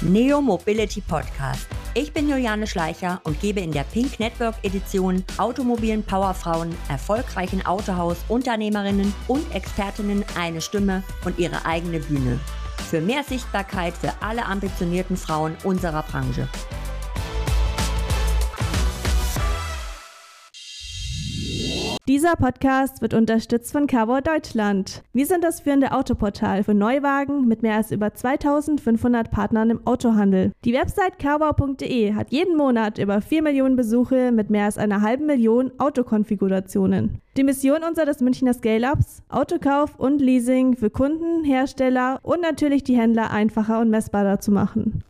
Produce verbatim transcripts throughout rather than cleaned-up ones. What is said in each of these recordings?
Neo Mobility Podcast. Ich bin Juliane Schleicher und gebe in der Pink Network Edition automobilen Powerfrauen, erfolgreichen Autohaus-Unternehmerinnen und Expertinnen eine Stimme und ihre eigene Bühne. Für mehr Sichtbarkeit für alle ambitionierten Frauen unserer Branche. Dieser Podcast wird unterstützt von Carwow Deutschland. Wir sind das führende Autoportal für Neuwagen mit mehr als über zweitausendfünfhundert Partnern im Autohandel. Die Website carwow punkt de hat jeden Monat über vier Millionen Besuche mit mehr als einer halben Million Autokonfigurationen. Die Mission unseres Münchner Scale-Ups, Autokauf und Leasing für Kunden, Hersteller und natürlich die Händler einfacher und messbarer zu machen.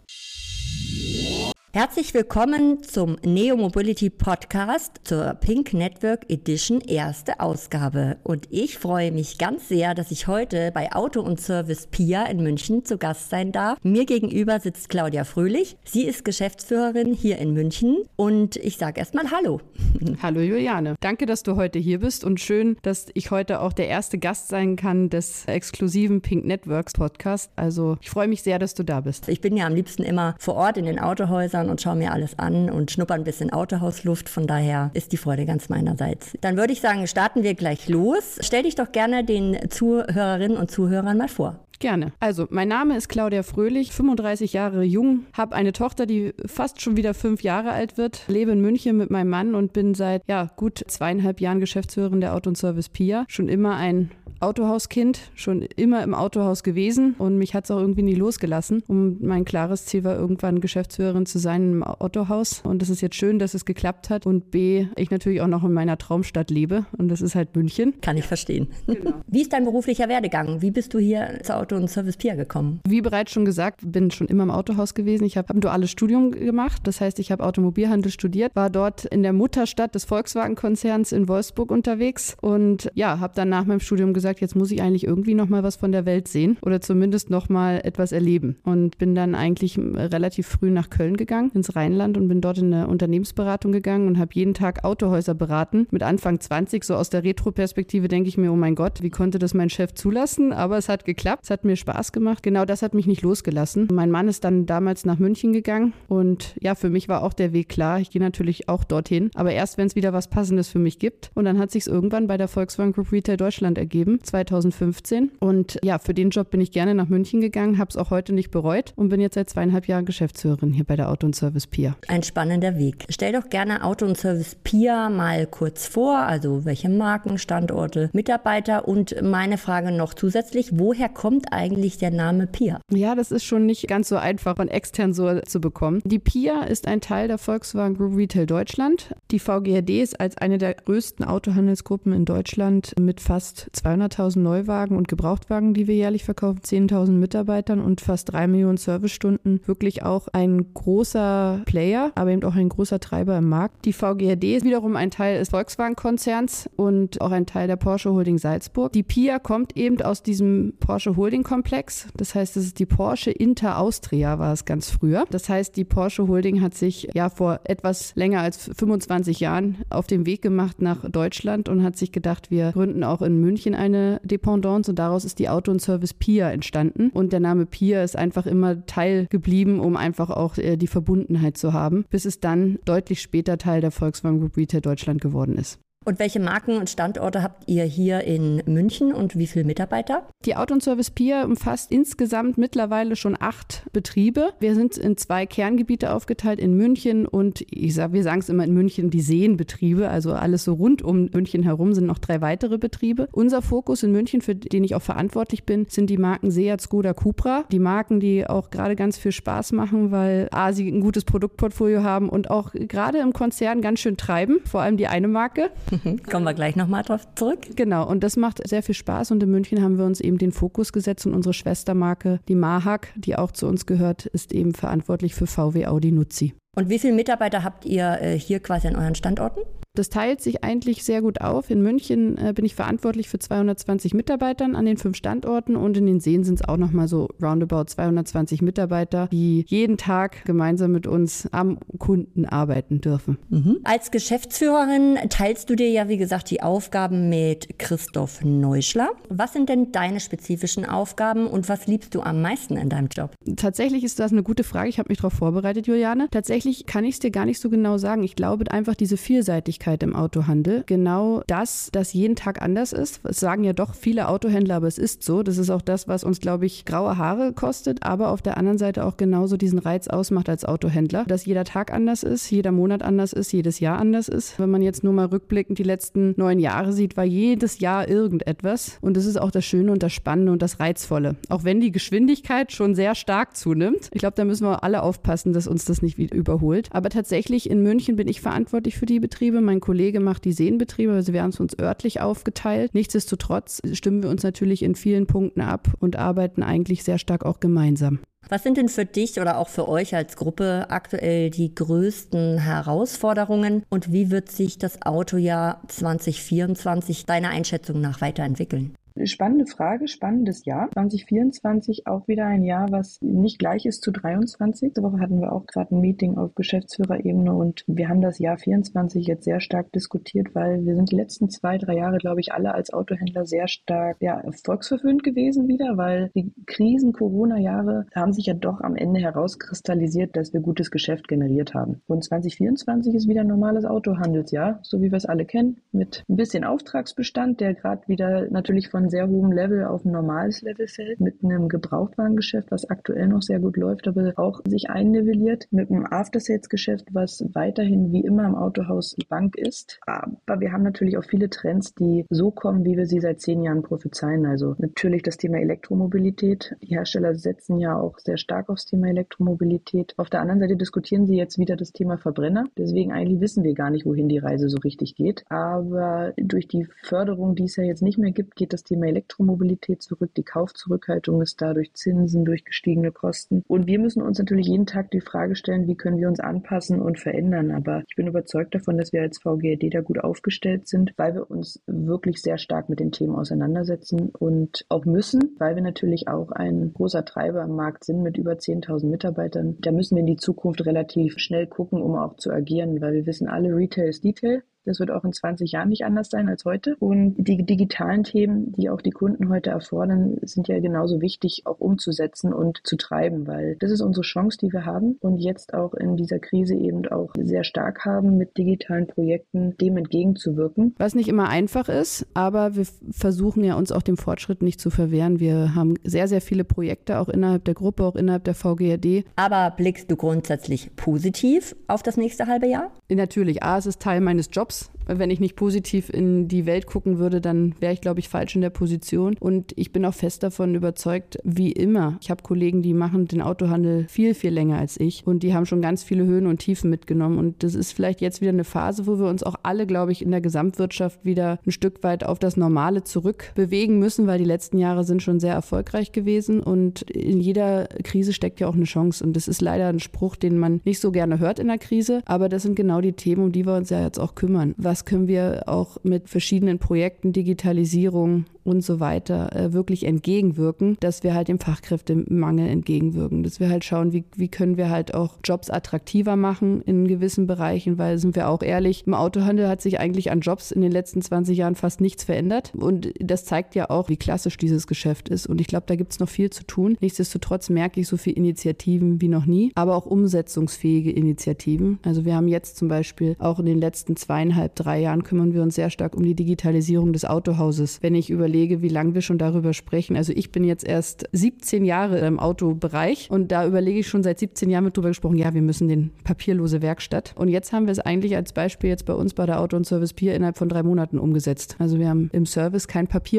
Herzlich willkommen zum Neo Mobility Podcast zur Pink Network Edition erste Ausgabe. Und ich freue mich ganz sehr, dass ich heute bei Auto und Service Pia in München zu Gast sein darf. Mir gegenüber sitzt Claudia Fröhlich. Sie ist Geschäftsführerin hier in München und ich sage erstmal Hallo. Hallo Juliane. Danke, dass du heute hier bist und schön, dass ich heute auch der erste Gast sein kann des exklusiven Pink Networks Podcast. Also ich freue mich sehr, dass du da bist. Ich bin ja am liebsten immer vor Ort in den Autohäusern und schaue mir alles an und schnupper ein bisschen Autohausluft. Von daher ist die Freude ganz meinerseits. Dann würde ich sagen, starten wir gleich los. Stell dich doch gerne den Zuhörerinnen und Zuhörern mal vor. Gerne. Also, mein Name ist Claudia Fröhlich, fünfunddreißig Jahre jung, habe eine Tochter, die fast schon wieder fünf Jahre alt wird, lebe in München mit meinem Mann und bin seit ja, gut zweieinhalb Jahren Geschäftsführerin der Auto und Service Pia. Schon immer ein Autohauskind, schon immer im Autohaus gewesen und mich hat es auch irgendwie nie losgelassen. Und mein klares Ziel war, irgendwann Geschäftsführerin zu sein im Autohaus. Und es ist jetzt schön, dass es geklappt hat und B, ich natürlich auch noch in meiner Traumstadt lebe und das ist halt München. Kann ich verstehen. Genau. Wie ist dein beruflicher Werdegang? Wie bist du hier zur Auto und Service Pia gekommen? Wie bereits schon gesagt, bin schon immer im Autohaus gewesen. Ich habe ein duales Studium gemacht. Das heißt, ich habe Automobilhandel studiert, war dort in der Mutterstadt des Volkswagen-Konzerns in Wolfsburg unterwegs und ja, habe dann nach meinem Studium gesagt, jetzt muss ich eigentlich irgendwie noch mal was von der Welt sehen oder zumindest noch mal etwas erleben und bin dann eigentlich relativ früh nach Köln gegangen, ins Rheinland und bin dort in eine Unternehmensberatung gegangen und habe jeden Tag Autohäuser beraten. Mit Anfang zwanzig, so aus der Retro-Perspektive, denke ich mir, oh mein Gott, wie konnte das mein Chef zulassen? Aber es hat geklappt, es hat mir Spaß gemacht. Genau das hat mich nicht losgelassen. Mein Mann ist dann damals nach München gegangen und ja, für mich war auch der Weg klar. Ich gehe natürlich auch dorthin, aber erst, wenn es wieder was Passendes für mich gibt. Und dann hat sich es irgendwann bei der Volkswagen Group Retail Deutschland ergeben, zweitausendfünfzehn. Und ja, für den Job bin ich gerne nach München gegangen, habe es auch heute nicht bereut und bin jetzt seit zweieinhalb Jahren Geschäftsführerin hier bei der Auto und Service Pia. Ein spannender Weg. Stell doch gerne Auto und Service Pia mal kurz vor, also welche Marken, Standorte, Mitarbeiter und meine Frage noch zusätzlich, woher kommt eigentlich der Name Pia? Ja, das ist schon nicht ganz so einfach von extern so zu bekommen. Die Pia ist ein Teil der Volkswagen Group Retail Deutschland. Die V G R D ist als eine der größten Autohandelsgruppen in Deutschland mit fast zweihunderttausend Neuwagen und Gebrauchtwagen, die wir jährlich verkaufen, zehntausend Mitarbeitern und fast drei Millionen Servicestunden. Wirklich auch ein großer Player, aber eben auch ein großer Treiber im Markt. Die V G R D ist wiederum ein Teil des Volkswagen-Konzerns und auch ein Teil der Porsche Holding Salzburg. Die Pia kommt eben aus diesem Porsche Holding Komplex. Das heißt, es ist die Porsche Inter Austria, war es ganz früher. Das heißt, die Porsche Holding hat sich ja vor etwas länger als fünfundzwanzig Jahren auf den Weg gemacht nach Deutschland und hat sich gedacht, wir gründen auch in München eine Dependance und daraus ist die Auto und Service Pia entstanden. Und der Name Pia ist einfach immer Teil geblieben, um einfach auch äh, die Verbundenheit zu haben, bis es dann deutlich später Teil der Volkswagen Group Retail Deutschland geworden ist. Und welche Marken und Standorte habt ihr hier in München und wie viele Mitarbeiter? Die Auto und Service Pia umfasst insgesamt mittlerweile schon acht Betriebe. Wir sind in zwei Kerngebiete aufgeteilt, in München und ich sag, wir sagen es immer in München, die Seenbetriebe, also alles so rund um München herum sind noch drei weitere Betriebe. Unser Fokus in München, für den ich auch verantwortlich bin, sind die Marken Seat, Skoda, Cupra. Die Marken, die auch gerade ganz viel Spaß machen, weil A, sie ein gutes Produktportfolio haben und auch gerade im Konzern ganz schön treiben, vor allem die eine Marke. Kommen wir gleich nochmal drauf zurück. Genau, und das macht sehr viel Spaß und in München haben wir uns eben den Fokus gesetzt und unsere Schwestermarke, die Mahag, die auch zu uns gehört, ist eben verantwortlich für V W, Audi, Nuzzi. Und wie viele Mitarbeiter habt ihr äh, hier quasi an euren Standorten? Das teilt sich eigentlich sehr gut auf. In München äh, bin ich verantwortlich für zweihundertzwanzig Mitarbeitern an den fünf Standorten und in den Seen sind es auch nochmal so roundabout zweihundertzwanzig Mitarbeiter, die jeden Tag gemeinsam mit uns am Kunden arbeiten dürfen. Mhm. Als Geschäftsführerin teilst du dir ja, wie gesagt, die Aufgaben mit Christoph Neuschler. Was sind denn deine spezifischen Aufgaben und was liebst du am meisten in deinem Job? Tatsächlich ist das eine gute Frage. Ich habe mich darauf vorbereitet, Juliane. Tatsächlich kann ich es dir gar nicht so genau sagen. Ich glaube einfach diese Vielseitigkeit im Autohandel. Genau das, dass jeden Tag anders ist. Es sagen ja doch viele Autohändler, aber es ist so. Das ist auch das, was uns, glaube ich, graue Haare kostet, aber auf der anderen Seite auch genauso diesen Reiz ausmacht als Autohändler, dass jeder Tag anders ist, jeder Monat anders ist, jedes Jahr anders ist. Wenn man jetzt nur mal rückblickend die letzten neun Jahre sieht, war jedes Jahr irgendetwas. Und das ist auch das Schöne und das Spannende und das Reizvolle. Auch wenn die Geschwindigkeit schon sehr stark zunimmt. Ich glaube, da müssen wir alle aufpassen, dass uns das nicht wieder überholt. Aber tatsächlich in München bin ich verantwortlich für die Betriebe. Mein Kollege macht die Seenbetriebe, also wir haben es uns örtlich aufgeteilt. Nichtsdestotrotz stimmen wir uns natürlich in vielen Punkten ab und arbeiten eigentlich sehr stark auch gemeinsam. Was sind denn für dich oder auch für euch als Gruppe aktuell die größten Herausforderungen und wie wird sich das Autojahr zwanzig vierundzwanzig deiner Einschätzung nach weiterentwickeln? Spannende Frage, spannendes Jahr. zwanzig vierundzwanzig auch wieder ein Jahr, was nicht gleich ist zu dreiundzwanzig. Diese Woche hatten wir auch gerade ein Meeting auf Geschäftsführerebene und wir haben das Jahr vierundzwanzig jetzt sehr stark diskutiert, weil wir sind die letzten zwei, drei Jahre, glaube ich, alle als Autohändler sehr stark ja, erfolgsverwöhnt gewesen wieder, weil die Krisen, Corona-Jahre haben sich ja doch am Ende herauskristallisiert, dass wir gutes Geschäft generiert haben. Und zwanzig vierundzwanzig ist wieder ein normales Autohandelsjahr, so wie wir es alle kennen, mit ein bisschen Auftragsbestand, der gerade wieder natürlich von sehr hohem Level auf ein normales Level fällt, mit einem Gebrauchtwarengeschäft, was aktuell noch sehr gut läuft, aber auch sich einnivelliert, mit einem After-Sales-Geschäft, was weiterhin wie immer im Autohaus die Bank ist. Aber wir haben natürlich auch viele Trends, die so kommen, wie wir sie seit zehn Jahren prophezeien. Also natürlich das Thema Elektromobilität. Die Hersteller setzen ja auch sehr stark aufs Thema Elektromobilität. Auf der anderen Seite diskutieren sie jetzt wieder das Thema Verbrenner. Deswegen eigentlich wissen wir gar nicht, wohin die Reise so richtig geht. Aber durch die Förderung, die es ja jetzt nicht mehr gibt, geht das Thema Elektromobilität zurück, die Kaufzurückhaltung ist da durch Zinsen, durch gestiegene Kosten. Und wir müssen uns natürlich jeden Tag die Frage stellen, wie können wir uns anpassen und verändern. Aber ich bin überzeugt davon, dass wir als V G A D da gut aufgestellt sind, weil wir uns wirklich sehr stark mit den Themen auseinandersetzen und auch müssen, weil wir natürlich auch ein großer Treiber am Markt sind mit über zehntausend Mitarbeitern. Da müssen wir in die Zukunft relativ schnell gucken, um auch zu agieren, weil wir wissen alle, Retail ist Detail. Das wird auch in zwanzig Jahren nicht anders sein als heute. Und die digitalen Themen, die auch die Kunden heute erfordern, sind ja genauso wichtig auch umzusetzen und zu treiben, weil das ist unsere Chance, die wir haben und jetzt auch in dieser Krise eben auch sehr stark haben, mit digitalen Projekten dem entgegenzuwirken. Was nicht immer einfach ist, aber wir versuchen ja uns auch dem Fortschritt nicht zu verwehren. Wir haben sehr, sehr viele Projekte auch innerhalb der Gruppe, auch innerhalb der V G A D. Aber blickst du grundsätzlich positiv auf das nächste halbe Jahr? Natürlich. A, es ist Teil meines Jobs. Wenn ich nicht positiv in die Welt gucken würde, dann wäre ich, glaube ich, falsch in der Position. Und ich bin auch fest davon überzeugt, wie immer. Ich habe Kollegen, die machen den Autohandel viel, viel länger als ich. Und die haben schon ganz viele Höhen und Tiefen mitgenommen. Und das ist vielleicht jetzt wieder eine Phase, wo wir uns auch alle, glaube ich, in der Gesamtwirtschaft wieder ein Stück weit auf das Normale zurückbewegen müssen, weil die letzten Jahre sind schon sehr erfolgreich gewesen. Und in jeder Krise steckt ja auch eine Chance. Und das ist leider ein Spruch, den man nicht so gerne hört in der Krise. Aber das sind genau die Themen, um die wir uns ja jetzt auch kümmern. Was können wir auch mit verschiedenen Projekten, Digitalisierung und so weiter äh, wirklich entgegenwirken, dass wir halt dem Fachkräftemangel entgegenwirken, dass wir halt schauen, wie, wie können wir halt auch Jobs attraktiver machen in gewissen Bereichen, weil, sind wir auch ehrlich, im Autohandel hat sich eigentlich an Jobs in den letzten zwanzig Jahren fast nichts verändert und das zeigt ja auch, wie klassisch dieses Geschäft ist und ich glaube, da gibt es noch viel zu tun. Nichtsdestotrotz merke ich so viele Initiativen wie noch nie, aber auch umsetzungsfähige Initiativen. Also wir haben jetzt zum Beispiel auch in den letzten zweieinhalb, drei Jahren kümmern wir uns sehr stark um die Digitalisierung des Autohauses. Wenn ich überlege, wie lange wir schon darüber sprechen, also ich bin jetzt erst siebzehn Jahre im Autobereich und da überlege ich schon seit siebzehn Jahren mit drüber gesprochen, ja, wir müssen den papierlose Werkstatt. Und jetzt haben wir es eigentlich als Beispiel jetzt bei uns bei der Auto und Service Pier innerhalb von drei Monaten umgesetzt. Also wir haben im Service kein Papier mehr.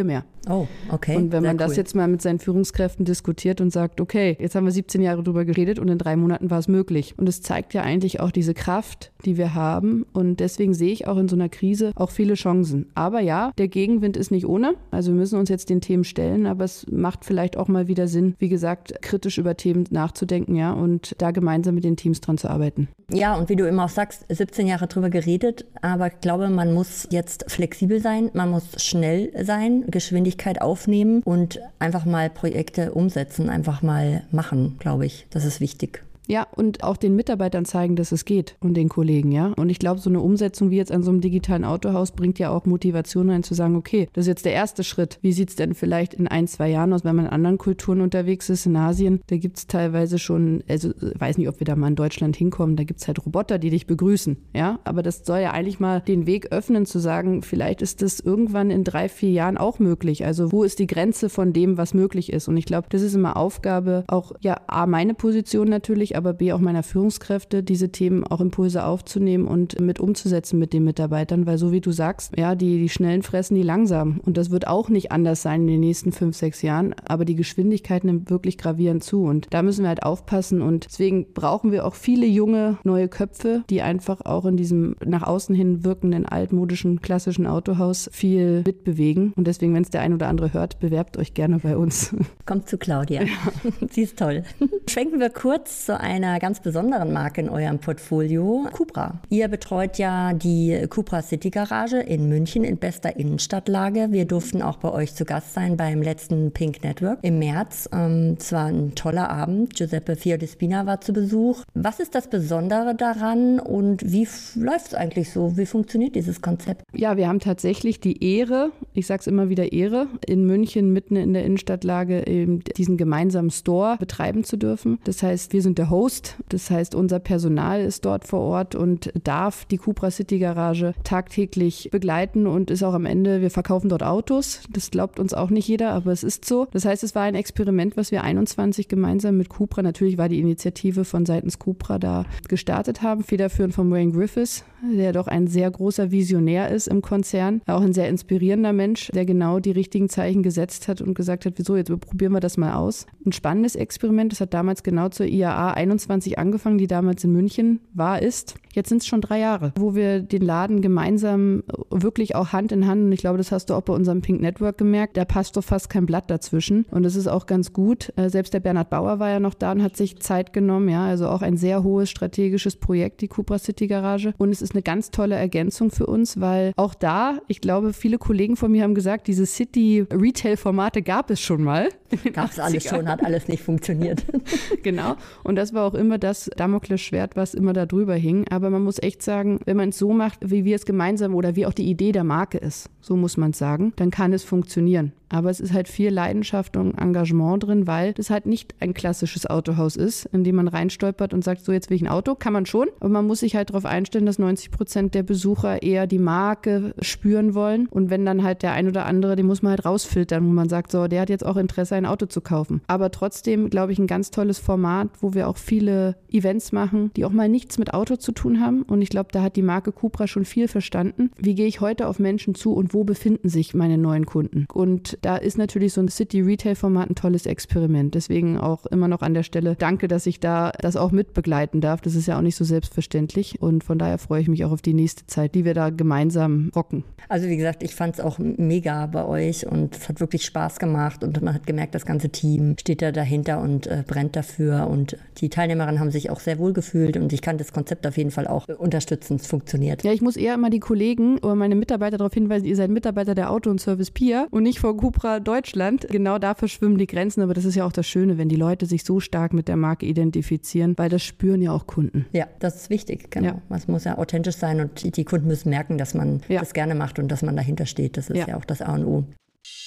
Oh, okay. Und wenn Sehr man das cool. jetzt mal mit seinen Führungskräften diskutiert und sagt, okay, jetzt haben wir siebzehn Jahre drüber geredet und in drei Monaten war es möglich. Und es zeigt ja eigentlich auch diese Kraft, die wir haben. Und deswegen sehe ich auch in so einer Krise auch viele Chancen. Aber ja, der Gegenwind ist nicht ohne. Also wir müssen uns jetzt den Themen stellen, aber es macht vielleicht auch mal wieder Sinn, wie gesagt, kritisch über Themen nachzudenken, ja, und da gemeinsam mit den Teams dran zu arbeiten. Ja, und wie du immer auch sagst, siebzehn Jahre drüber geredet, aber ich glaube, man muss jetzt flexibel sein, man muss schnell sein, Geschwindigkeit aufnehmen und einfach mal Projekte umsetzen, einfach mal machen, glaube ich. Das ist wichtig. Ja, und auch den Mitarbeitern zeigen, dass es geht und den Kollegen, ja. Und ich glaube, so eine Umsetzung wie jetzt an so einem digitalen Autohaus bringt ja auch Motivation rein, zu sagen, okay, das ist jetzt der erste Schritt. Wie sieht es denn vielleicht in ein, zwei Jahren aus, wenn man in anderen Kulturen unterwegs ist, in Asien? Da gibt es teilweise schon, also ich weiß nicht, ob wir da mal in Deutschland hinkommen, da gibt es halt Roboter, die dich begrüßen, ja. Aber das soll ja eigentlich mal den Weg öffnen, zu sagen, vielleicht ist das irgendwann in drei, vier Jahren auch möglich. Also wo ist die Grenze von dem, was möglich ist? Und ich glaube, das ist immer Aufgabe, auch ja, A, meine Position natürlich, aber B, auch meiner Führungskräfte, diese Themen auch Impulse aufzunehmen und mit umzusetzen mit den Mitarbeitern, weil so wie du sagst, ja, die, die Schnellen fressen die langsam und das wird auch nicht anders sein in den nächsten fünf, sechs Jahren, aber die Geschwindigkeit nimmt wirklich gravierend zu und da müssen wir halt aufpassen und deswegen brauchen wir auch viele junge, neue Köpfe, die einfach auch in diesem nach außen hin wirkenden, altmodischen, klassischen Autohaus viel mitbewegen und deswegen, wenn es der ein oder andere hört, bewerbt euch gerne bei uns. Kommt zu Claudia. Ja. Sie ist toll. Schwenken wir kurz zu einer ganz besonderen Marke in eurem Portfolio, Cupra. Ihr betreut ja die Cupra City Garage in München in bester Innenstadtlage. Wir durften auch bei euch zu Gast sein beim letzten Pink Network im März. Ähm, es war ein toller Abend. Giuseppe Fiordespina war zu Besuch. Was ist das Besondere daran und wie läuft es eigentlich so? Wie funktioniert dieses Konzept? Ja, wir haben tatsächlich die Ehre, ich sage es immer wieder Ehre, in München mitten in der Innenstadtlage eben diesen gemeinsamen Store betreiben zu dürfen. Das heißt, wir sind der Host, das heißt, unser Personal ist dort vor Ort und darf die Cupra City Garage tagtäglich begleiten und ist auch am Ende, wir verkaufen dort Autos, das glaubt uns auch nicht jeder, aber es ist so. Das heißt, es war ein Experiment, was wir einundzwanzig gemeinsam mit Cupra, natürlich war die Initiative von seitens Cupra da gestartet haben, federführend von Wayne Griffiths, der doch ein sehr großer Visionär ist im Konzern, auch ein sehr inspirierender Mensch, der genau die richtigen Zeichen gesetzt hat und gesagt hat, wieso, jetzt probieren wir das mal aus. Ein spannendes Experiment, das hat damals genau zur I A A einundzwanzig angefangen, die damals in München war, ist. Jetzt sind es schon drei Jahre, wo wir den Laden gemeinsam wirklich auch Hand in Hand, und ich glaube, das hast du auch bei unserem Pink Network gemerkt, da passt doch fast kein Blatt dazwischen und das ist auch ganz gut. Selbst der Bernhard Bauer war ja noch da und hat sich Zeit genommen, ja, also auch ein sehr hohes strategisches Projekt, die Cupra City Garage, und es ist eine ganz tolle Ergänzung für uns, weil auch da, ich glaube, viele Kollegen von mir haben gesagt, diese City-Retail-Formate gab es schon mal. Gab es alles schon, hat alles nicht funktioniert. Genau, und das war auch immer das Damoklesschwert, was immer da drüber hing, aber man muss echt sagen, wenn man es so macht, wie wir es gemeinsam oder wie auch die Idee der Marke ist, so muss man es sagen, dann kann es funktionieren. Aber es ist halt viel Leidenschaft und Engagement drin, weil das halt nicht ein klassisches Autohaus ist, in dem man reinstolpert und sagt, so jetzt will ich ein Auto, kann man schon, aber man muss sich halt darauf einstellen, dass neunzig Prozent der Besucher eher die Marke spüren wollen und wenn dann halt der ein oder andere, den muss man halt rausfiltern, wo man sagt, so, der hat jetzt auch Interesse, ein Auto zu kaufen. Aber trotzdem, glaube ich, ein ganz tolles Format, wo wir auch viele Events machen, die auch mal nichts mit Auto zu tun haben und ich glaube, da hat die Marke Cupra schon viel verstanden. Wie gehe ich heute auf Menschen zu und wo befinden sich meine neuen Kunden? Und da ist natürlich so ein City-Retail-Format ein tolles Experiment. Deswegen auch immer noch an der Stelle danke, dass ich da das auch mitbegleiten darf. Das ist ja auch nicht so selbstverständlich. Und von daher freue ich mich auch auf die nächste Zeit, die wir da gemeinsam rocken. Also wie gesagt, ich fand es auch mega bei euch und es hat wirklich Spaß gemacht und man hat gemerkt, das ganze Team steht da dahinter und äh, brennt dafür und die Teilnehmerinnen haben sich auch sehr wohl gefühlt und ich kann das Konzept auf jeden Fall auch äh, unterstützen. Es funktioniert. Ja, ich muss eher immer die Kollegen oder meine Mitarbeiter darauf hinweisen, ihr seid Mitarbeiter der Auto und Service Pia und nicht von Cupra Deutschland. Genau da verschwimmen die Grenzen, aber das ist ja auch das Schöne, wenn die Leute sich so stark mit der Marke identifizieren, weil das spüren ja auch Kunden. Ja, das ist wichtig, genau. Ja. Es muss ja authentisch sein und die Kunden müssen merken, dass man ja. das gerne macht und dass man dahinter steht. Das ist ja, ja auch das A und O.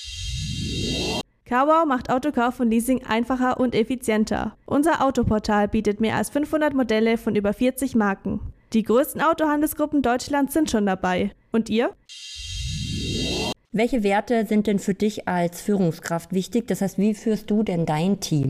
Carwow macht Autokauf und Leasing einfacher und effizienter. Unser Autoportal bietet mehr als fünfhundert Modelle von über vierzig Marken. Die größten Autohandelsgruppen Deutschlands sind schon dabei. Und ihr? Welche Werte sind denn für dich als Führungskraft wichtig? Das heißt, wie führst du denn dein Team?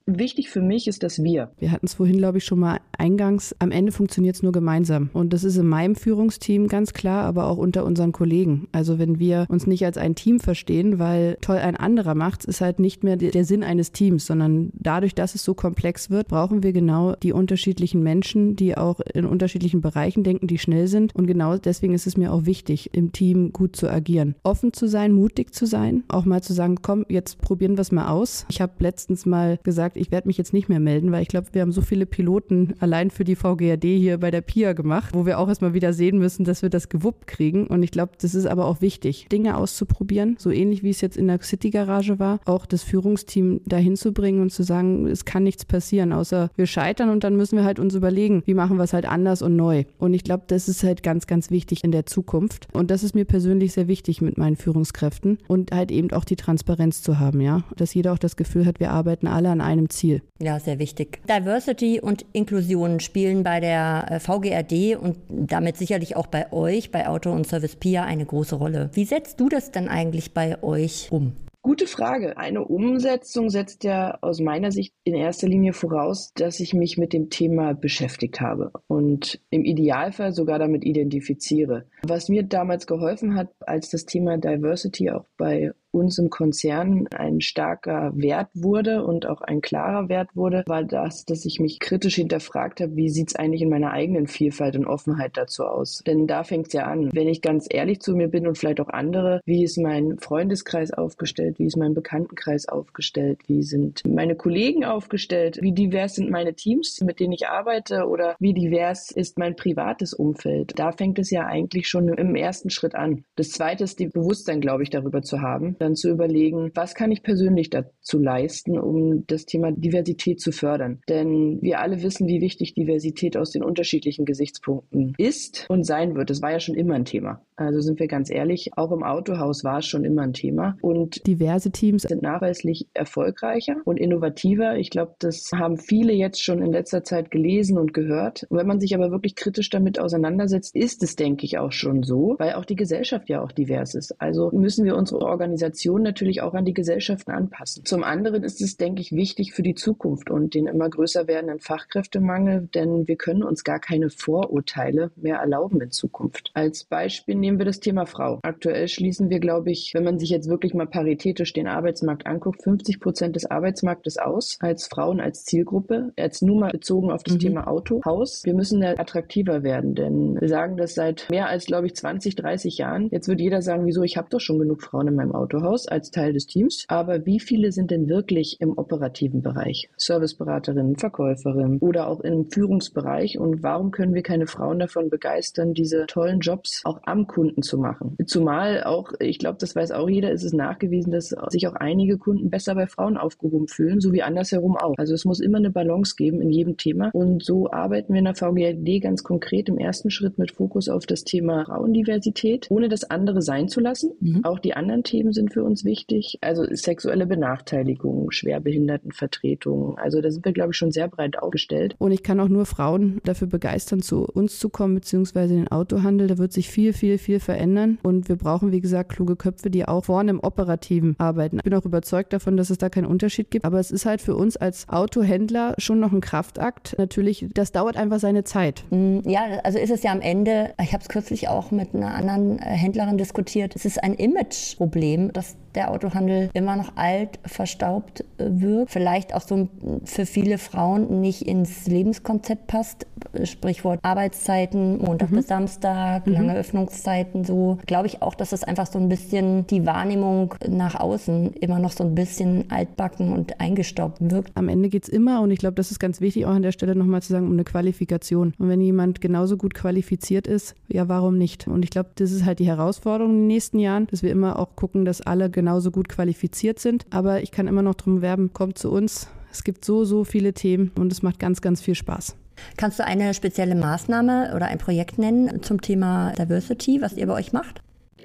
Wichtig für mich ist das Wir. Wir hatten es vorhin, glaube ich, schon mal eingangs. Am Ende funktioniert es nur gemeinsam. Und das ist in meinem Führungsteam ganz klar, aber auch unter unseren Kollegen. Also wenn wir uns nicht als ein Team verstehen, weil toll ein anderer macht, ist halt nicht mehr der Sinn eines Teams, sondern dadurch, dass es so komplex wird, brauchen wir genau die unterschiedlichen Menschen, die auch in unterschiedlichen Bereichen denken, die schnell sind. Und genau deswegen ist es mir auch wichtig, im Team gut zu agieren. Offen zu sein, mutig zu sein, auch mal zu sagen, komm, jetzt probieren wir es mal aus. Ich habe letztens mal gesagt, ich werde mich jetzt nicht mehr melden, weil ich glaube, wir haben so viele Piloten allein für die V G A D hier bei der P I A gemacht, wo wir auch erstmal wieder sehen müssen, dass wir das gewuppt kriegen. Und ich glaube, das ist aber auch wichtig, Dinge auszuprobieren, so ähnlich wie es jetzt in der City-Garage war, auch das Führungsteam dahin zu bringen und zu sagen, es kann nichts passieren, außer wir scheitern und dann müssen wir halt uns überlegen, wie machen wir es halt anders und neu. Und ich glaube, das ist halt ganz, ganz wichtig in der Zukunft. Und das ist mir persönlich sehr wichtig mit meinen Führungskräften und halt eben auch die Transparenz zu haben, ja, dass jeder auch das Gefühl hat, wir arbeiten alle an einem Ziel. Ja, sehr wichtig. Diversity und Inklusion spielen bei der V G A D und damit sicherlich auch bei euch, bei Auto und Service P I A, eine große Rolle. Wie setzt du das dann eigentlich bei euch um? Gute Frage. Eine Umsetzung setzt ja aus meiner Sicht in erster Linie voraus, dass ich mich mit dem Thema beschäftigt habe und im Idealfall sogar damit identifiziere. Was mir damals geholfen hat, als das Thema Diversity auch bei uns im Konzern ein starker Wert wurde und auch ein klarer Wert wurde, war das, dass ich mich kritisch hinterfragt habe, wie sieht es eigentlich in meiner eigenen Vielfalt und Offenheit dazu aus? Denn da fängt es ja an. Wenn ich ganz ehrlich zu mir bin und vielleicht auch andere, wie ist mein Freundeskreis aufgestellt, wie ist mein Bekanntenkreis aufgestellt, wie sind meine Kollegen aufgestellt, wie divers sind meine Teams, mit denen ich arbeite oder wie divers ist mein privates Umfeld? Da fängt es ja eigentlich schon im ersten Schritt an. Das Zweite ist, die Bewusstsein, glaube ich, darüber zu haben, dann zu überlegen, was kann ich persönlich dazu leisten, um das Thema Diversität zu fördern. Denn wir alle wissen, wie wichtig Diversität aus den unterschiedlichen Gesichtspunkten ist und sein wird. Das war ja schon immer ein Thema. Also sind wir ganz ehrlich, auch im Autohaus war es schon immer ein Thema. Und diverse Teams sind nachweislich erfolgreicher und innovativer. Ich glaube, das haben viele jetzt schon in letzter Zeit gelesen und gehört. Und wenn man sich aber wirklich kritisch damit auseinandersetzt, ist es, denke ich, auch schon so, weil auch die Gesellschaft ja auch divers ist. Also müssen wir unsere Organisation natürlich auch an die Gesellschaften anpassen. Zum anderen ist es, denke ich, wichtig für die Zukunft und den immer größer werdenden Fachkräftemangel, denn wir können uns gar keine Vorurteile mehr erlauben in Zukunft. Als Beispiel nehmen wir das Thema Frau. Aktuell schließen wir, glaube ich, wenn man sich jetzt wirklich mal paritätisch den Arbeitsmarkt anguckt, fünfzig Prozent des Arbeitsmarktes aus als Frauen, als Zielgruppe, jetzt nur mal bezogen auf das mhm. Thema Autohaus. Wir müssen da attraktiver werden, denn wir sagen das seit mehr als, glaube ich, zwanzig, dreißig Jahren. Jetzt wird jeder sagen, wieso, ich habe doch schon genug Frauen in meinem Autohaus als Teil des Teams. Aber wie viele sind denn wirklich im operativen Bereich? Serviceberaterinnen, Verkäuferinnen oder auch im Führungsbereich? Und warum können wir keine Frauen davon begeistern, diese tollen Jobs auch am Kunden zu machen? Zumal auch, ich glaube, das weiß auch jeder, ist es nachgewiesen, dass sich auch einige Kunden besser bei Frauen aufgehoben fühlen, so wie andersherum auch. Also es muss immer eine Balance geben in jedem Thema. Und so arbeiten wir in der V G A D ganz konkret im ersten Schritt mit Fokus auf das Thema Frauendiversität, ohne das andere sein zu lassen. Mhm. Auch die anderen Themen sind für uns wichtig. Also sexuelle Benachteiligung, Schwerbehindertenvertretung. Also da sind wir, glaube ich, schon sehr breit aufgestellt. Und ich kann auch nur Frauen dafür begeistern, zu uns zu kommen, beziehungsweise den Autohandel. Da wird sich viel, viel, viel verändern. Und wir brauchen, wie gesagt, kluge Köpfe, die auch vorne im Operativen arbeiten. Ich bin auch überzeugt davon, dass es da keinen Unterschied gibt. Aber es ist halt für uns als Autohändler schon noch ein Kraftakt. Natürlich, das dauert einfach seine Zeit. Ja, also ist es ja am Ende, ich habe es kürzlich auch mit einer anderen Händlerin diskutiert, es ist ein Imageproblem, dass der Autohandel immer noch alt, verstaubt wirkt. Vielleicht auch so für viele Frauen nicht ins Lebenskonzept passt. Sprichwort Arbeitszeiten, Montag mhm. bis Samstag, mhm. lange Öffnungszeiten. So glaube ich auch, dass das einfach so ein bisschen die Wahrnehmung nach außen immer noch so ein bisschen altbacken und eingestaubt wirkt. Am Ende geht es immer, und ich glaube, das ist ganz wichtig, auch an der Stelle nochmal zu sagen, um eine Qualifikation. Und wenn jemand genauso gut qualifiziert ist, ja, warum nicht? Und ich glaube, das ist halt die Herausforderung in den nächsten Jahren, dass wir immer auch gucken, dass alle genauso gut qualifiziert sind. Aber ich kann immer noch drum werben, kommt zu uns. Es gibt so, so viele Themen und es macht ganz, ganz viel Spaß. Kannst du eine spezielle Maßnahme oder ein Projekt nennen zum Thema Diversity, was ihr bei euch macht?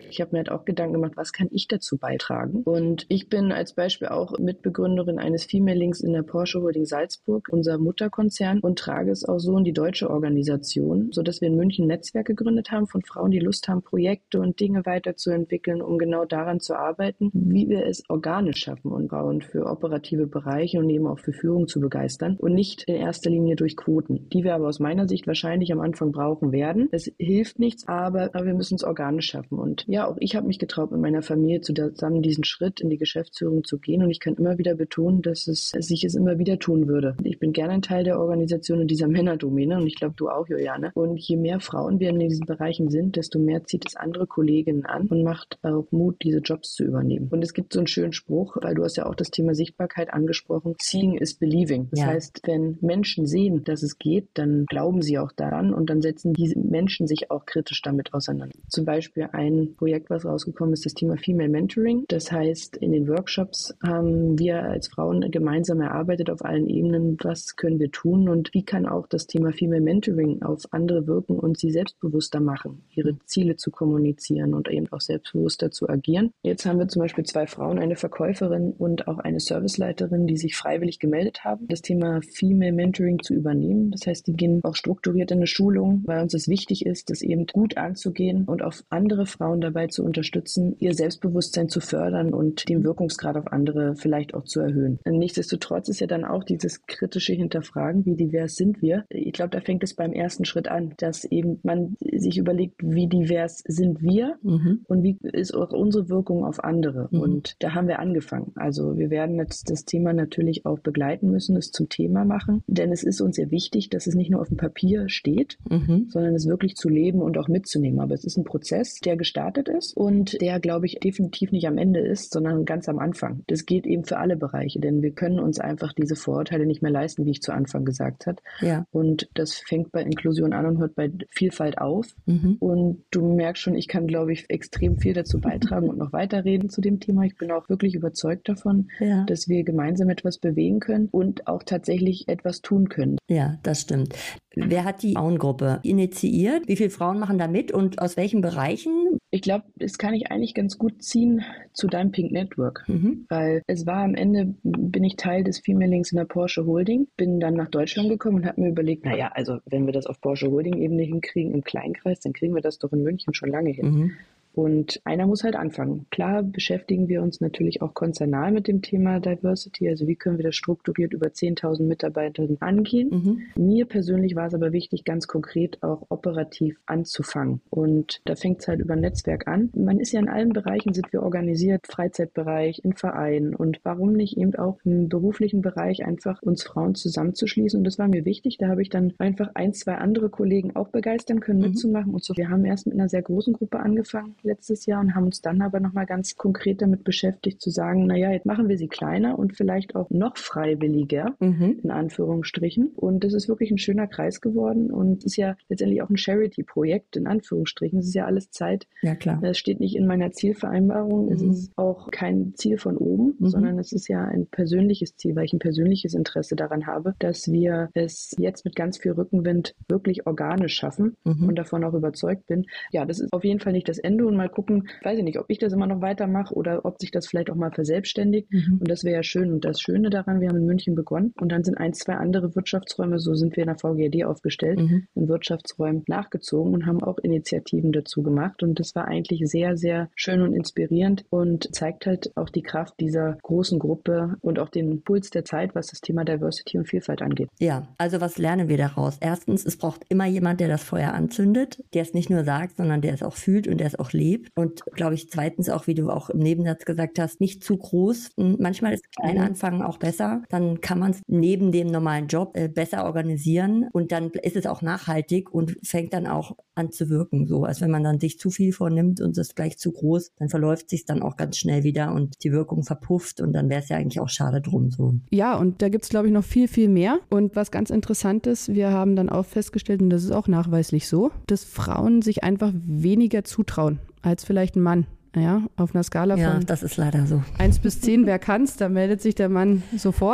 ich habe mir halt auch Gedanken gemacht, was kann ich dazu beitragen? Und ich bin als Beispiel auch Mitbegründerin eines Female Links in der Porsche Holding Salzburg, unser Mutterkonzern, und trage es auch so in die deutsche Organisation, sodass wir in München ein Netzwerk gegründet haben von Frauen, die Lust haben, Projekte und Dinge weiterzuentwickeln, um genau daran zu arbeiten, wie wir es organisch schaffen und Frauen für operative Bereiche und eben auch für Führung zu begeistern und nicht in erster Linie durch Quoten, die wir aber aus meiner Sicht wahrscheinlich am Anfang brauchen werden. Es hilft nichts, aber, aber wir müssen es organisch schaffen. Und ja, auch ich habe mich getraut, mit meiner Familie zusammen diesen Schritt in die Geschäftsführung zu gehen, und ich kann immer wieder betonen, dass es sich es immer wieder tun würde. Ich bin gerne ein Teil der Organisation und dieser Männerdomäne, und ich glaube, du auch, Juliane. Und je mehr Frauen wir in diesen Bereichen sind, desto mehr zieht es andere Kolleginnen an und macht auch Mut, diese Jobs zu übernehmen. Und es gibt so einen schönen Spruch, weil du hast ja auch das Thema Sichtbarkeit angesprochen. Seeing is believing. Das ja. heißt, wenn Menschen sehen, dass es geht, dann glauben sie auch daran, und dann setzen diese Menschen sich auch kritisch damit auseinander. Zum Beispiel ein Projekt, was rausgekommen ist, das Thema Female Mentoring. Das heißt, in den Workshops haben wir als Frauen gemeinsam erarbeitet auf allen Ebenen, was können wir tun und wie kann auch das Thema Female Mentoring auf andere wirken und sie selbstbewusster machen, ihre Ziele zu kommunizieren und eben auch selbstbewusster zu agieren. Jetzt haben wir zum Beispiel zwei Frauen, eine Verkäuferin und auch eine Serviceleiterin, die sich freiwillig gemeldet haben, das Thema Female Mentoring zu übernehmen. Das heißt, die gehen auch strukturiert in eine Schulung, weil uns es wichtig ist, das eben gut anzugehen und auch andere Frauen dabei zu unterstützen, ihr Selbstbewusstsein zu fördern und den Wirkungsgrad auf andere vielleicht auch zu erhöhen. Nichtsdestotrotz ist ja dann auch dieses kritische Hinterfragen, wie divers sind wir. Ich glaube, da fängt es beim ersten Schritt an, dass eben man sich überlegt, wie divers sind wir mhm. und wie ist auch unsere Wirkung auf andere. Mhm. Und da haben wir angefangen. Also wir werden jetzt das Thema natürlich auch begleiten müssen, es zum Thema machen, denn es ist uns sehr wichtig, dass es nicht nur auf dem Papier steht, mhm. sondern es wirklich zu leben und auch mitzunehmen. Aber es ist ein Prozess, der gestartet ist und der, glaube ich, definitiv nicht am Ende ist, sondern ganz am Anfang. Das geht eben für alle Bereiche, denn wir können uns einfach diese Vorurteile nicht mehr leisten, wie ich zu Anfang gesagt habe. Ja. Und das fängt bei Inklusion an und hört bei Vielfalt auf. Mhm. Und du merkst schon, ich kann, glaube ich, extrem viel dazu beitragen und noch weiterreden zu dem Thema. Ich bin auch wirklich überzeugt davon, ja. dass wir gemeinsam etwas bewegen können und auch tatsächlich etwas tun können. Ja, das stimmt. Wer hat die Frauengruppe initiiert? Wie viele Frauen machen da mit und aus welchen Bereichen? Ich glaube, das kann ich eigentlich ganz gut ziehen zu deinem Pink Network, mhm. weil es war am Ende, bin ich Teil des Female Links in der Porsche Holding, bin dann nach Deutschland gekommen und habe mir überlegt, naja, also wenn wir das auf Porsche Holding-Ebene hinkriegen im Kleinkreis, dann kriegen wir das doch in München schon lange hin. Mhm. Und einer muss halt anfangen. Klar beschäftigen wir uns natürlich auch konzernal mit dem Thema Diversity, also wie können wir das strukturiert über zehntausend Mitarbeiterinnen angehen. Mhm. Mir persönlich war es aber wichtig, ganz konkret auch operativ anzufangen. Und da fängt es halt über ein Netzwerk an. Man ist ja in allen Bereichen, sind wir organisiert, Freizeitbereich, in Vereinen, und warum nicht eben auch im beruflichen Bereich einfach uns Frauen zusammenzuschließen. Und das war mir wichtig. Da habe ich dann einfach ein, zwei andere Kollegen auch begeistern können, mhm. mitzumachen. Und so, wir haben erst mit einer sehr großen Gruppe angefangen letztes Jahr und haben uns dann aber nochmal ganz konkret damit beschäftigt, zu sagen, naja, jetzt machen wir sie kleiner und vielleicht auch noch freiwilliger, mhm. in Anführungsstrichen. Und das ist wirklich ein schöner Kreis geworden und ist ja letztendlich auch ein Charity-Projekt, in Anführungsstrichen. Es ist ja alles Zeit. Ja, klar. Es steht nicht in meiner Zielvereinbarung. Mhm. Es ist auch kein Ziel von oben, mhm. sondern es ist ja ein persönliches Ziel, weil ich ein persönliches Interesse daran habe, dass wir es jetzt mit ganz viel Rückenwind wirklich organisch schaffen mhm. und davon auch überzeugt bin. Ja, das ist auf jeden Fall nicht das Ende, und mal gucken, weiß ich nicht, ob ich das immer noch weitermache oder ob sich das vielleicht auch mal verselbstständigt. Mhm. Und das wäre ja schön. Und das Schöne daran, wir haben in München begonnen und dann sind ein, zwei andere Wirtschaftsräume, so sind wir in der V G R D aufgestellt, mhm. in Wirtschaftsräumen nachgezogen und haben auch Initiativen dazu gemacht. Und das war eigentlich sehr, sehr schön und inspirierend und zeigt halt auch die Kraft dieser großen Gruppe und auch den Puls der Zeit, was das Thema Diversity und Vielfalt angeht. Ja, also was lernen wir daraus? Erstens, es braucht immer jemand, der das Feuer anzündet, der es nicht nur sagt, sondern der es auch fühlt und der es auch lebt. Und glaube ich, zweitens auch, wie du auch im Nebensatz gesagt hast, nicht zu groß. Manchmal ist klein anfangen auch besser. Dann kann man es neben dem normalen Job äh, besser organisieren und dann ist es auch nachhaltig und fängt dann auch an zu wirken. So, als wenn man dann sich zu viel vornimmt und es ist gleich zu groß, dann verläuft sich dann auch ganz schnell wieder und die Wirkung verpufft und dann wäre es ja eigentlich auch schade drum. So. Ja, und da gibt es, glaube ich, noch viel, viel mehr. Und was ganz interessant ist, wir haben dann auch festgestellt, und das ist auch nachweislich so, dass Frauen sich einfach weniger zutrauen als vielleicht ein Mann. Ja, auf einer Skala ja, von das ist leider so. eins bis zehn, wer kann's, da meldet sich der Mann sofort.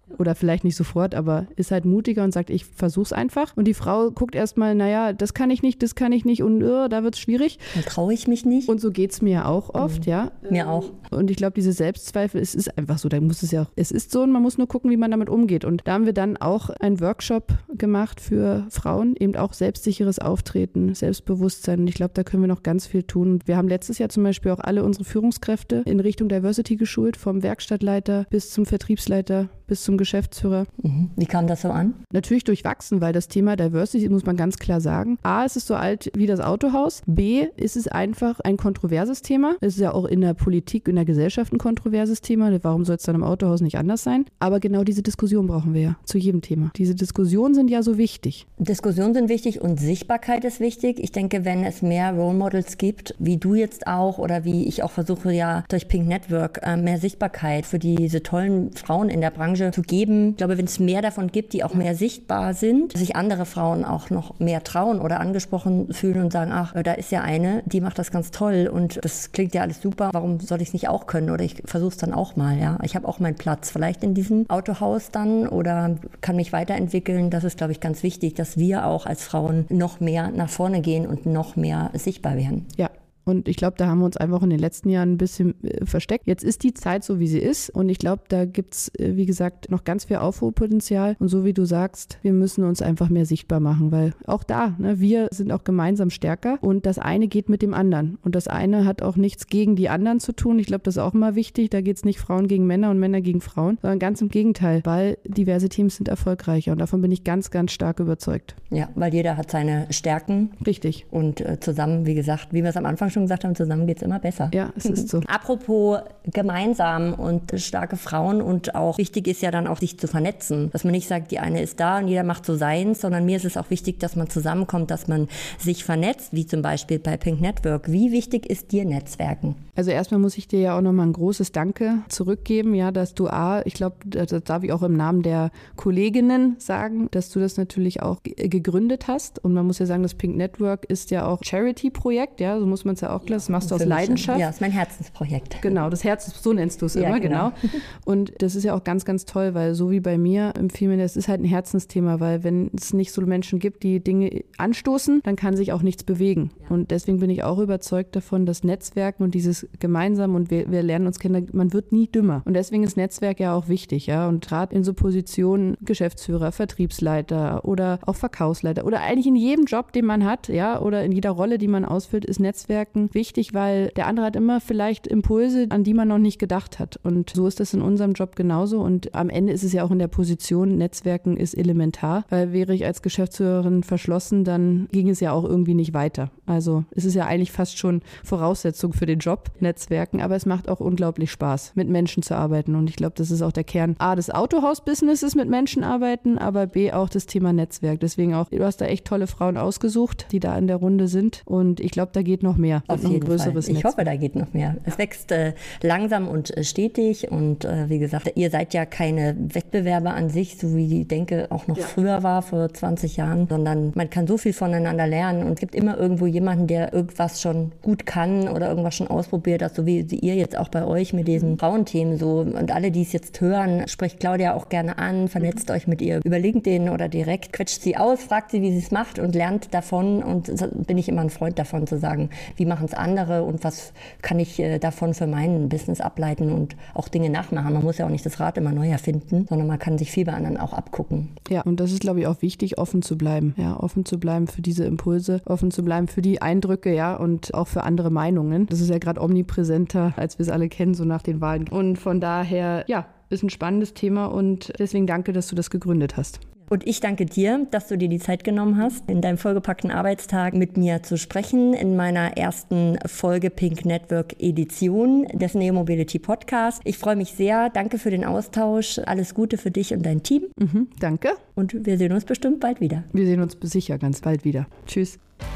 oder vielleicht nicht sofort, aber ist halt mutiger und sagt, ich versuch's einfach. Und die Frau guckt erstmal, naja, das kann ich nicht, das kann ich nicht und uh, da wird's schwierig. Dann traue ich mich nicht. Und so geht's mir auch oft, mhm. ja. Mir auch. Und ich glaube, diese Selbstzweifel, es ist einfach so, da muss es ja auch, es ist so und man muss nur gucken, wie man damit umgeht. Und da haben wir dann auch einen Workshop gemacht für Frauen, eben auch selbstsicheres Auftreten, Selbstbewusstsein. Und ich glaube, da können wir noch ganz viel tun. Wir haben letztes Jahr zum Beispiel auch alle unsere Führungskräfte in Richtung Diversity geschult, vom Werkstattleiter bis zum Vertriebsleiter, bis zum Geschäftsführer. Mhm. Wie kam das so an? Natürlich durchwachsen, weil das Thema Diversity, muss man ganz klar sagen, A, ist es so alt wie das Autohaus, B, ist es einfach ein kontroverses Thema. Es ist ja auch in der Politik, in der Gesellschaft ein kontroverses Thema. Warum soll es dann im Autohaus nicht anders sein? Aber genau diese Diskussion brauchen wir ja zu jedem Thema. Diese Diskussionen sind ja so wichtig. Diskussionen sind wichtig und Sichtbarkeit ist wichtig. Ich denke, wenn es mehr Role Models gibt, wie du jetzt auch oder wie ich auch versuche, ja durch Pink Network mehr Sichtbarkeit für diese tollen Frauen in der Branche zu geben. Ich glaube, wenn es mehr davon gibt, die auch mehr sichtbar sind, dass sich andere Frauen auch noch mehr trauen oder angesprochen fühlen und sagen, ach, da ist ja eine, die macht das ganz toll und das klingt ja alles super, warum soll ich es nicht auch können oder ich versuche es dann auch mal, ja. Ich habe auch meinen Platz vielleicht in diesem Autohaus dann oder kann mich weiterentwickeln. Das ist, glaube ich, ganz wichtig, dass wir auch als Frauen noch mehr nach vorne gehen und noch mehr sichtbar werden. Ja. Und ich glaube, da haben wir uns einfach in den letzten Jahren ein bisschen äh, versteckt. Jetzt ist die Zeit so, wie sie ist. Und ich glaube, da gibt es, äh, wie gesagt, noch ganz viel Aufholpotenzial. Und so wie du sagst, wir müssen uns einfach mehr sichtbar machen, weil auch da, ne, wir sind auch gemeinsam stärker. Und das eine geht mit dem anderen. Und das eine hat auch nichts gegen die anderen zu tun. Ich glaube, das ist auch immer wichtig. Da geht es nicht Frauen gegen Männer und Männer gegen Frauen, sondern ganz im Gegenteil, weil diverse Teams sind erfolgreicher. Und davon bin ich ganz, ganz stark überzeugt. Ja, weil jeder hat seine Stärken. Richtig. Und äh, zusammen, wie gesagt, wie wir es am Anfang schon gesagt haben, zusammen geht es immer besser. Ja, es ist so. Apropos gemeinsam und starke Frauen und auch wichtig ist ja dann auch, sich zu vernetzen. Dass man nicht sagt, die eine ist da und jeder macht so seins, sondern mir ist es auch wichtig, dass man zusammenkommt, dass man sich vernetzt, wie zum Beispiel bei Pink Network. Wie wichtig ist dir Netzwerken? Also erstmal muss ich dir ja auch nochmal ein großes Danke zurückgeben, ja, dass du A, ich glaube, das darf ich auch im Namen der Kolleginnen sagen, dass du das natürlich auch g- gegründet hast. Und man muss ja sagen, das Pink Network ist ja auch Charity-Projekt, ja, so muss man es ja auch klar, das machst du aus Leidenschaft. Ja, das ist mein Herzensprojekt. Genau, das Herz, so nennst du es ja, immer, genau. genau. Und das ist ja auch ganz, ganz toll, weil so wie bei mir empfiehlt mir, das ist halt ein Herzensthema, weil wenn es nicht so Menschen gibt, die Dinge anstoßen, dann kann sich auch nichts bewegen. Ja. Und deswegen bin ich auch überzeugt davon, dass Netzwerken und dieses gemeinsam und wir, wir lernen uns kennen, man wird nie dümmer. Und deswegen ist Netzwerk ja auch wichtig, ja. Und gerade in so Positionen Geschäftsführer, Vertriebsleiter oder auch Verkaufsleiter oder eigentlich in jedem Job, den man hat, ja, oder in jeder Rolle, die man ausfüllt, ist Netzwerken wichtig, weil der andere hat immer vielleicht Impulse, an die man noch nicht gedacht hat. Und so ist das in unserem Job genauso. Und am Ende ist es ja auch in der Position, Netzwerken ist elementar, weil wäre ich als Geschäftsführerin verschlossen, dann ging es ja auch irgendwie nicht weiter. Also es ist ja eigentlich fast schon Voraussetzung für den Job, Netzwerken, aber es macht auch unglaublich Spaß, mit Menschen zu arbeiten. Und ich glaube, das ist auch der Kern A, des Autohaus-Businesses, mit Menschen arbeiten, aber B, auch das Thema Netzwerk. Deswegen auch, du hast da echt tolle Frauen ausgesucht, die da in der Runde sind. Und ich glaube, da geht noch mehr. Auf noch jeden ein größeres Fall. Ich Netzwerk. hoffe, da geht noch mehr. Es wächst äh, langsam und äh, stetig und äh, wie gesagt, ihr seid ja keine Wettbewerber an sich, so wie die Denke auch noch ja. früher war, vor zwanzig Jahren, sondern man kann so viel voneinander lernen und es gibt immer irgendwo jemanden, der irgendwas schon gut kann oder irgendwas schon ausprobiert hat, so wie ihr jetzt auch bei euch mit diesen Frauenthemen so. Und alle, die es jetzt hören, sprecht Claudia auch gerne an, vernetzt mhm. euch mit ihr über LinkedIn oder direkt, quetscht sie aus, fragt sie, wie sie es macht und lernt davon. Und bin ich immer ein Freund davon zu sagen, wie machen es andere und was kann ich äh, davon für mein Business ableiten und auch Dinge nachmachen. Man muss ja auch nicht das Rad immer neu erfinden, sondern man kann sich viel bei anderen auch abgucken. Ja, und das ist, glaube ich, auch wichtig, offen zu bleiben. Ja, offen zu bleiben für diese Impulse, offen zu bleiben für die Eindrücke, ja, und auch für andere Meinungen. Das ist ja gerade omnipräsenter, als wir es alle kennen, so nach den Wahlen. Und von daher, ja, ist ein spannendes Thema und deswegen danke, dass du das gegründet hast. Und ich danke dir, dass du dir die Zeit genommen hast, in deinem vollgepackten Arbeitstag mit mir zu sprechen, in meiner ersten Folge Pink Network Edition des Neo Mobility Podcast. Ich freue mich sehr. Danke für den Austausch. Alles Gute für dich und dein Team. Mhm, danke. Und wir sehen uns bestimmt bald wieder. Wir sehen uns sicher ganz bald wieder. Tschüss.